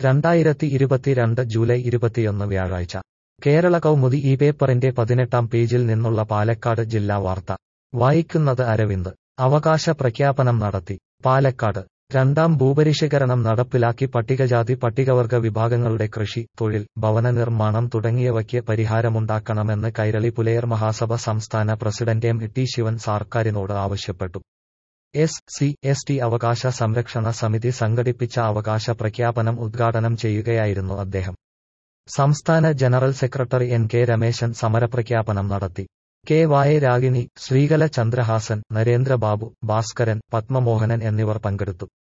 2022 July 21 വ്യാഴാഴ്ച കേരള കൗമുദി ഈ പേപ്പറിന്റെ 18-ാം പേജിൽ നിന്നുള്ള പാലക്കാട് ജില്ലാ വാർത്ത വായിക്കുന്നത് അരവിന്ദ്. അവകാശ പ്രഖ്യാപനം നടത്തി. പാലക്കാട് രണ്ടാം ഭൂപരിഷ്കരണം നടപ്പിലാക്കി പട്ടികജാതി പട്ടികവർഗ വിഭാഗങ്ങളുടെ കൃഷി, തൊഴിൽ, ഭവന നിർമ്മാണം തുടങ്ങിയവയ്ക്ക് പരിഹാരമുണ്ടാക്കണമെന്ന് കൈരളി പുലയർ മഹാസഭ സംസ്ഥാന പ്രസിഡന്റ് എം.ടി. ശിവൻ സർക്കാരിനോട് ആവശ്യപ്പെട്ടു. എസ്.സി.എസ്.ടി അവകാശ സംരക്ഷണ സമിതി സംഘടിപ്പിച്ച അവകാശ പ്രഖ്യാപനം ഉദ്ഘാടനം ചെയ്യുകയായിരുന്നു അദ്ദേഹം. സംസ്ഥാന ജനറൽ സെക്രട്ടറി എൻ.കെ. രമേശൻ സമരപ്രഖ്യാപനം നടത്തി. കെ.വായ. രാഗിണി, ശ്രീകല ചന്ദ്രഹാസൻ, നരേന്ദ്രബാബു, ഭാസ്കരൻ, പത്മമോഹനൻ എന്നിവർ പങ്കെടുത്തു.